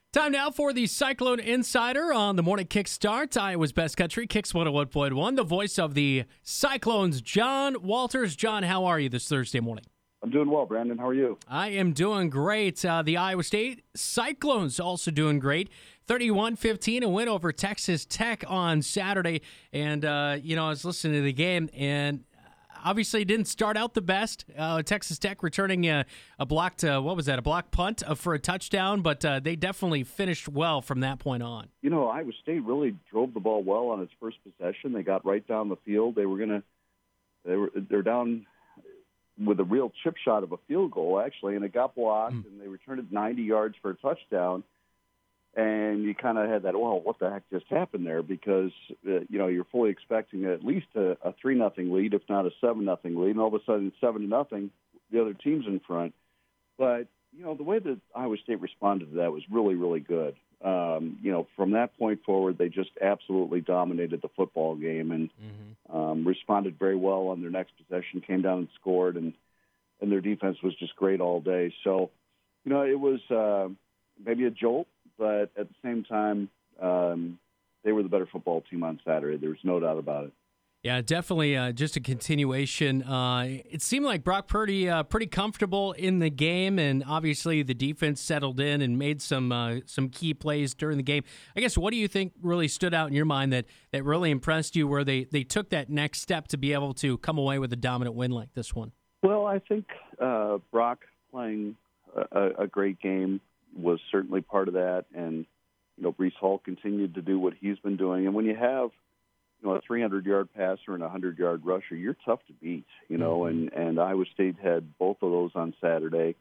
Time now for the Cyclone Insider on the Morning Kickstart. Iowa's Best Country, Kicks 101.1. The voice of the Cyclones, John Walters. John, how are you this Thursday morning? I'm doing well, Brandon. How are you? I am doing great. The Iowa State Cyclones also doing great. 31-15, a win over Texas Tech on Saturday. And, I was listening to the game, and obviously didn't start out the best. Texas Tech returning a blocked, a block punt for a touchdown, but they definitely finished well from that point on. Iowa State really drove the ball well on its first possession. They got right down the field. They're down with a real chip shot of a field goal, actually, and it got blocked, and they returned it 90 yards for a touchdown. And you kind of had that, well, what the heck just happened there? Because, you're fully expecting at least a 3-0 lead, if not a 7-0 lead, and all of a sudden it's 7-0, the other team's in front. But, the way that Iowa State responded to that was really, really good. From that point forward, they just absolutely dominated the football game and responded very well on their next possession, came down and scored, and their defense was just great all day. So, it was maybe a jolt, but at the same time, they were the better football team on Saturday. There was no doubt about it. Yeah, definitely just a continuation. It seemed like Brock Purdy pretty comfortable in the game, and obviously the defense settled in and made some key plays during the game. I guess, what do you think really stood out in your mind that really impressed you, where they took that next step to be able to come away with a dominant win like this one? Well, I think Brock playing a great game was certainly part of that, and Breece Hall continued to do what he's been doing. And when you have a 300-yard passer and a 100-yard rusher, you're tough to beat. And Iowa State had both of those on Saturday.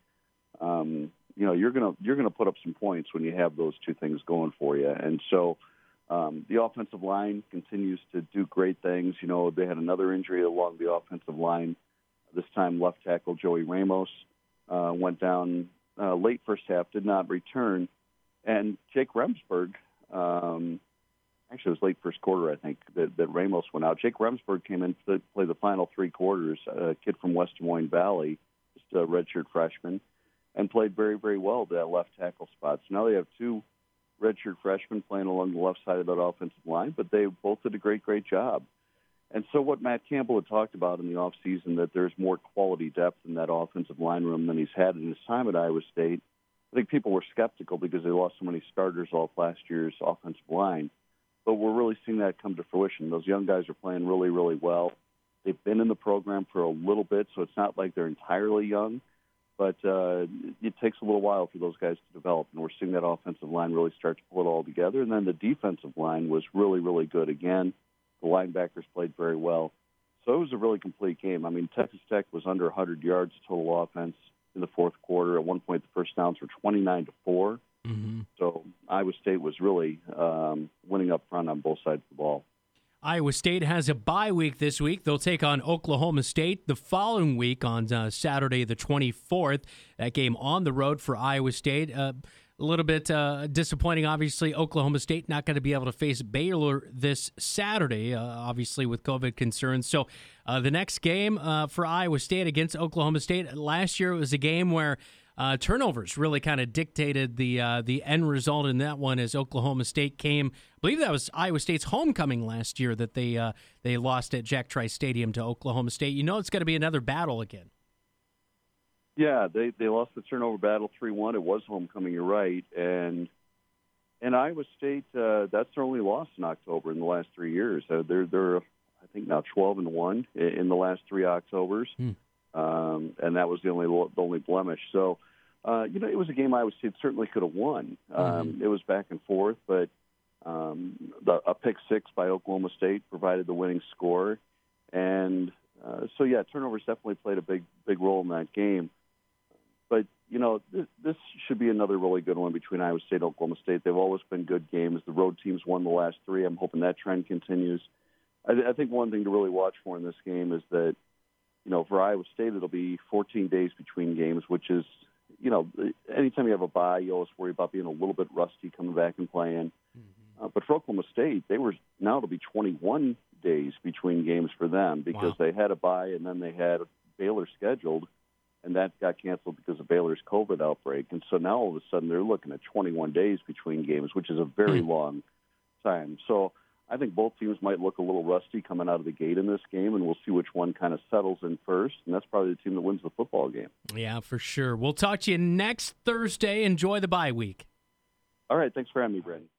You're gonna put up some points when you have those two things going for you. And so the offensive line continues to do great things. They had another injury along the offensive line. This time, left tackle Joey Ramos went down late first half, did not return. And Jake Remsburg, actually it was late first quarter, I think, that Ramos went out. Jake Remsburg came in to play the final three quarters, a kid from West Des Moines Valley, just a redshirt freshman, and played very, very well to that left tackle spot. So now they have two redshirt freshmen playing along the left side of that offensive line, but they both did a great, great job. And so what Matt Campbell had talked about in the offseason, that there's more quality depth in that offensive line room than he's had in his time at Iowa State. I think people were skeptical because they lost so many starters off last year's offensive line. But we're really seeing that come to fruition. Those young guys are playing really, really well. They've been in the program for a little bit, so it's not like they're entirely young. But it takes a little while for those guys to develop, and we're seeing that offensive line really start to pull it all together. And then the defensive line was really, really good again. The linebackers played very well. So it was a really complete game. I mean, Texas Tech was under 100 yards total offense in the fourth quarter. At one point, the first downs were 29-4. Mm-hmm. So Iowa State was really winning up front on both sides of the ball. Iowa State has a bye week this week. They'll take on Oklahoma State the following week on Saturday the 24th. That game on the road for Iowa State. A little bit disappointing, obviously. Oklahoma State not going to be able to face Baylor this Saturday, obviously with COVID concerns. So the next game for Iowa State against Oklahoma State, last year it was a game where turnovers really kind of dictated the end result in that one, as Oklahoma State came. I believe that was Iowa State's homecoming last year that they lost at Jack Trice Stadium to Oklahoma State. It's going to be another battle again. Yeah, they lost the turnover battle 3-1. It was homecoming, you're right. And Iowa State, that's their only loss in October in the last 3 years. They're I think now 12-1 in the last 3 Octobers. And that was the only blemish. So, it was a game Iowa State certainly could have won. It was back and forth, but a pick six by Oklahoma State provided the winning score. And turnovers definitely played a big role in that game. But, this should be another really good one between Iowa State and Oklahoma State. They've always been good games. The road teams won the last 3. I'm hoping that trend continues. I think one thing to really watch for in this game is that, for Iowa State, it'll be 14 days between games, which is, anytime you have a bye, you always worry about being a little bit rusty coming back and playing. But for Oklahoma State, it'll be 21 days between games for them because they had a bye and then they had Baylor scheduled. and that got canceled because of Baylor's COVID outbreak. And so now all of a sudden they're looking at 21 days between games, which is a very long time. So I think both teams might look a little rusty coming out of the gate in this game, and we'll see which one kind of settles in first, and that's probably the team that wins the football game. Yeah, for sure. We'll talk to you next Thursday. Enjoy the bye week. All right. Thanks for having me, Brandon.